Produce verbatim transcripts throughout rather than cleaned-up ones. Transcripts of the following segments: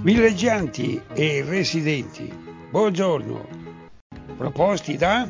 Villeggianti e residenti, buongiorno. Proposti da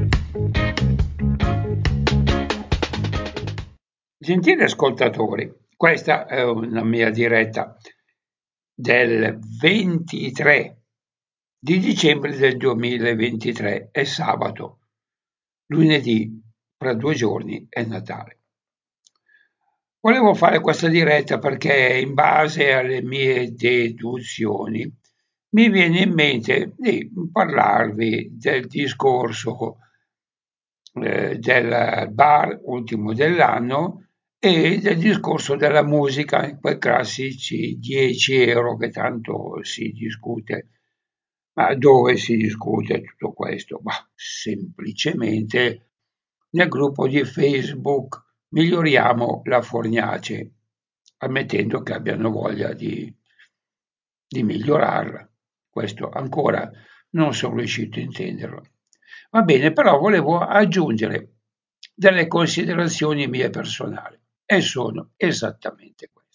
gentili ascoltatori, questa è una mia diretta del ventitré di dicembre del duemilaventitré, è sabato, lunedì, fra due giorni è Natale. Volevo fare questa diretta perché in base alle mie deduzioni mi viene in mente di parlarvi del discorso eh, del bar ultimo dell'anno e del discorso della musica, quei classici dieci euro che tanto si discute. Ma dove si discute tutto questo? Bah, semplicemente nel gruppo di Facebook Miglioriamo la Fornace, ammettendo che abbiano voglia di, di migliorarla. Questo ancora non sono riuscito a intenderlo. Va bene, però volevo aggiungere delle considerazioni mie personali e sono esattamente queste.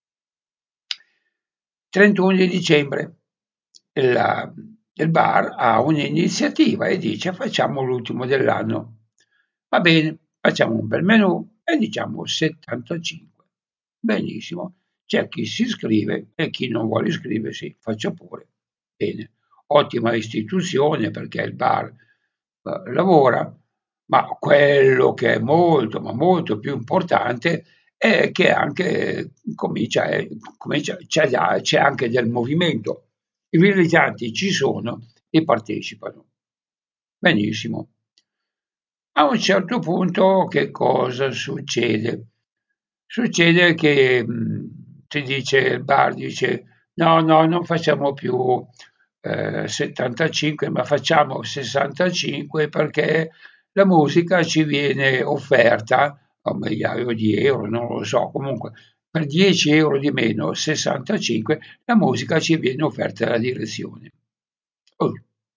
trentuno di dicembre la, il bar ha un'iniziativa e dice facciamo l'ultimo dell'anno. Va bene, facciamo un bel menù e diciamo settantacinque. Benissimo, c'è chi si iscrive e chi non vuole iscriversi, faccia pure. Bene, ottima istituzione perché il bar eh, lavora, ma quello che è molto, ma molto più importante è che anche comincia, eh, comincia c'è, già- c'è anche del movimento. I villeggianti ci sono e partecipano. Benissimo. A un certo punto che cosa succede? Succede che mh, si dice, il bar dice no, no, non facciamo più eh, settantacinque, ma facciamo sessantacinque perché la musica ci viene offerta a un migliaio di euro, non lo so, comunque per dieci euro di meno, sessantacinque, la musica ci viene offerta dalla direzione. Oh,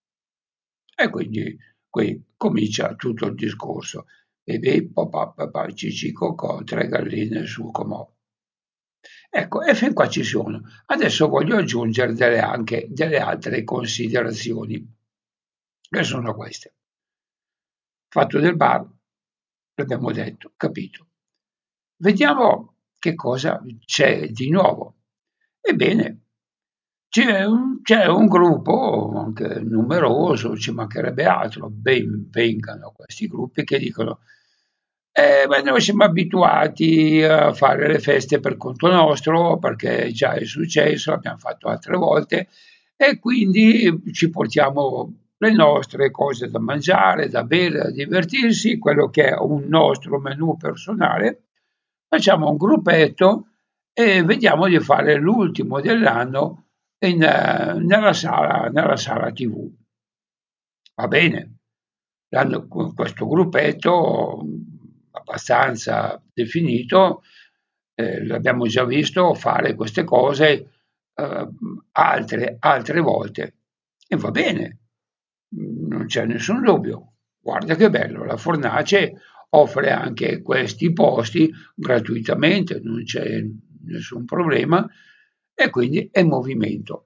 e quindi qui comincia tutto il discorso. Bebè, papà, papà, cicì, cocò, tre galline sul comò. Ecco, e fin qua ci sono. Adesso voglio aggiungere delle, anche delle altre considerazioni, che sono queste. Fatto del bar, l'abbiamo detto, capito. Vediamo che cosa c'è di nuovo. Ebbene, c'è un, c'è un gruppo anche numeroso, ci mancherebbe altro, ben vengano questi gruppi che dicono eh, beh, noi siamo abituati a fare le feste per conto nostro perché già è successo, l'abbiamo fatto altre volte e quindi ci portiamo le nostre cose da mangiare, da bere, da divertirsi, quello che è un nostro menù personale, facciamo un gruppetto e vediamo di fare l'ultimo dell'anno in, eh, nella sala, nella sala T V. Va bene, l'hanno, questo gruppetto abbastanza definito, eh, l'abbiamo già visto fare queste cose eh, altre, altre volte e va bene, non c'è nessun dubbio. Guarda che bello, la Fornace offre anche questi posti gratuitamente, non c'è nessun problema e quindi è movimento.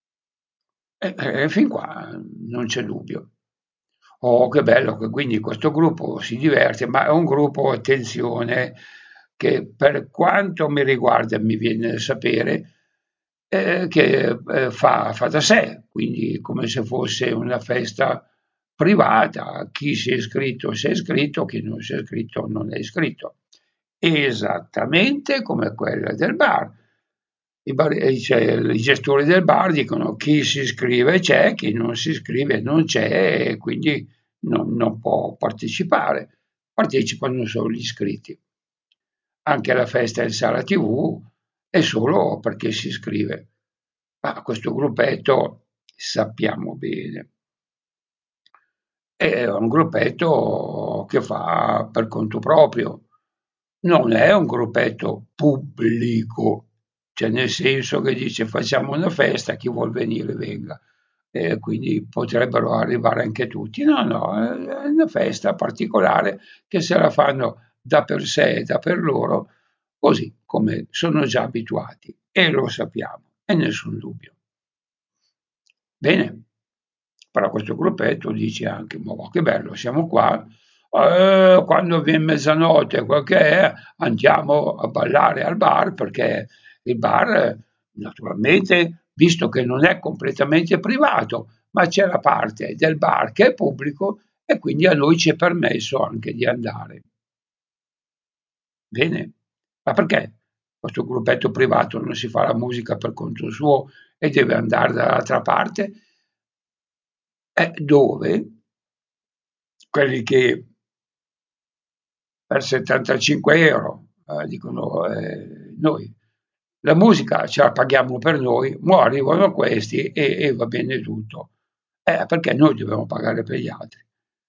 E, e fin qua non c'è dubbio. Oh, che bello che quindi questo gruppo si diverte, ma è un gruppo, attenzione, che per quanto mi riguarda e mi viene da sapere, eh, che eh, fa, fa da sé, quindi come se fosse una festa privata, chi si è iscritto si è iscritto, chi non si è iscritto non è iscritto. Esattamente come quella del bar. I, bar, eh, cioè, i gestori del bar dicono chi si iscrive c'è, chi non si iscrive non c'è e quindi non, non può partecipare. Partecipano solo gli iscritti. Anche la festa in sala T V è solo perché si iscrive. Ma questo gruppetto sappiamo bene. È un gruppetto che fa per conto proprio, non è un gruppetto pubblico, cioè nel senso che dice facciamo una festa, chi vuol venire venga, e quindi potrebbero arrivare anche tutti. No, no, è una festa particolare che se la fanno da per sé e da per loro, così come sono già abituati e lo sappiamo. e nessun dubbio. Bene, però questo gruppetto dice anche: ma va, che bello, siamo qua, eh, quando viene mezzanotte, quel che è, andiamo a ballare al bar, perché il bar, naturalmente, visto che non è completamente privato, ma c'è la parte del bar che è pubblico e quindi a noi ci è permesso anche di andare. Bene, ma perché questo gruppetto privato non si fa la musica per conto suo e deve andare dall'altra parte? Eh, dove quelli che per settantacinque euro eh, dicono eh, noi la musica ce la paghiamo per noi, mo arrivano questi e, e va bene tutto. Eh, perché noi dobbiamo pagare per gli altri.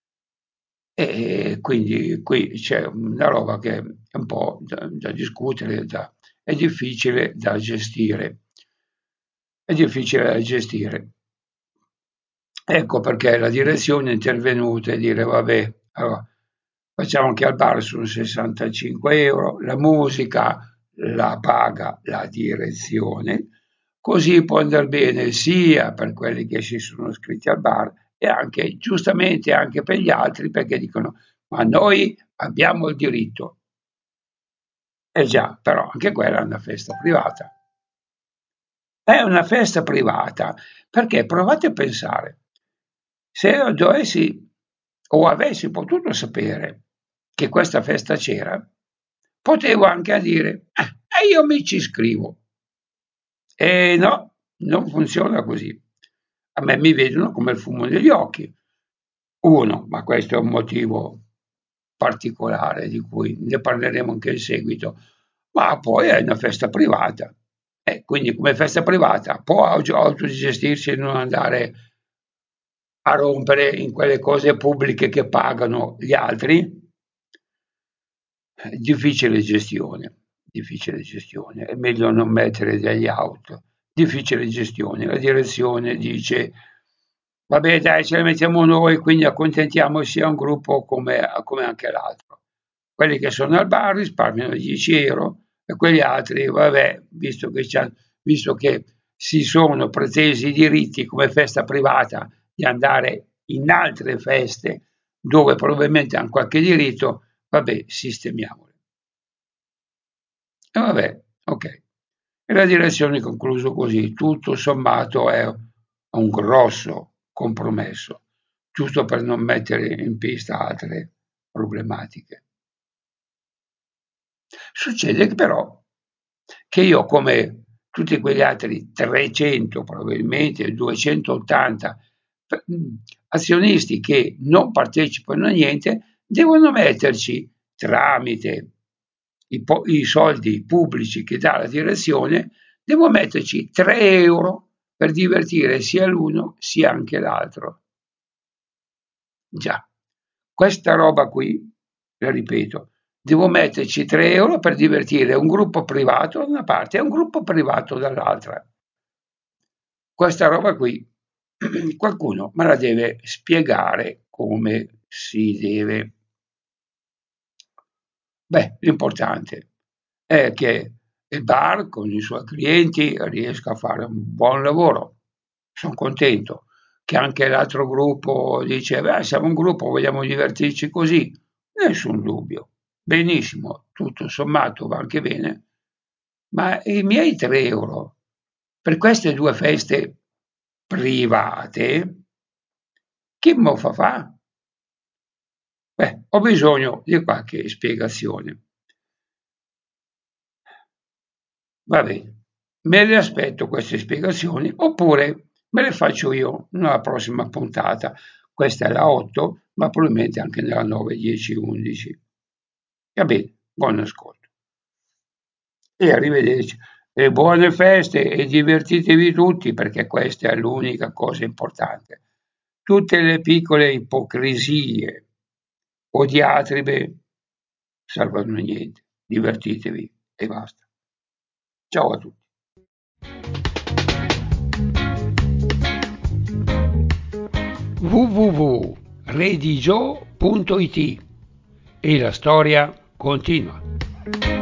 E quindi qui c'è una roba che è un po' da, da discutere, da, è difficile da gestire. È difficile da gestire. Ecco perché la direzione è intervenuta e dire: vabbè, allora, facciamo che al bar sono sessantacinque euro, la musica la paga la direzione, così può andar bene sia per quelli che si sono iscritti al bar e anche, giustamente, anche per gli altri, perché dicono: ma noi abbiamo il diritto. Eh già, però anche quella è una festa privata. È una festa privata, perché provate a pensare, se io dovessi o avessi potuto sapere che questa festa c'era, potevo anche dire: "Ah, e io mi ci iscrivo". E no, non funziona così. A me mi vedono come il fumo negli occhi. Uno, ma questo è un motivo particolare di cui ne parleremo anche in seguito, ma poi è una festa privata. E quindi come festa privata può auto autogestirsi e non andare a rompere in quelle cose pubbliche che pagano gli altri? Eh, difficile gestione, difficile gestione. È meglio non mettere degli out. Difficile gestione. La direzione dice: vabbè dai, ce la mettiamo noi, quindi accontentiamo sia un gruppo come, come anche l'altro. Quelli che sono al bar risparmiano dieci euro e quegli altri, vabbè, visto che, visto che si sono pretesi i diritti come festa privata di andare in altre feste dove probabilmente hanno qualche diritto, vabbè, sistemiamoli. E vabbè, ok. E la direzione ha concluso così, tutto sommato è un grosso compromesso, giusto per non mettere in pista altre problematiche. Succede che però che io, come tutti quegli altri trecento, probabilmente duecentottanta azionisti che non partecipano a niente, devono metterci, tramite i, po- i soldi pubblici che dà la direzione, devo metterci tre euro per divertire sia l'uno sia anche l'altro. Già, questa roba qui, la ripeto, devo metterci tre euro per divertire un gruppo privato da una parte e un gruppo privato dall'altra. Questa roba qui qualcuno me la deve spiegare come si deve. Beh, l'importante è che il bar con i suoi clienti riesca a fare un buon lavoro. Son contento che anche l'altro gruppo dice: "Beh, siamo un gruppo, vogliamo divertirci così". Nessun dubbio. Benissimo, tutto sommato va anche bene, ma i miei tre euro per queste due feste private chi mo fa fa? Beh, ho bisogno di qualche spiegazione. Va bene, me le aspetto queste spiegazioni oppure me le faccio io nella prossima puntata. Questa è la otto, ma probabilmente anche nella nove, dieci, undici. Va bene, buon ascolto. E arrivederci. E buone feste e divertitevi tutti perché questa è l'unica cosa importante. Tutte le piccole ipocrisie o diatribe servono a niente. Divertitevi e basta. Ciao a tutti. w w w punto redigio punto it e la storia continua.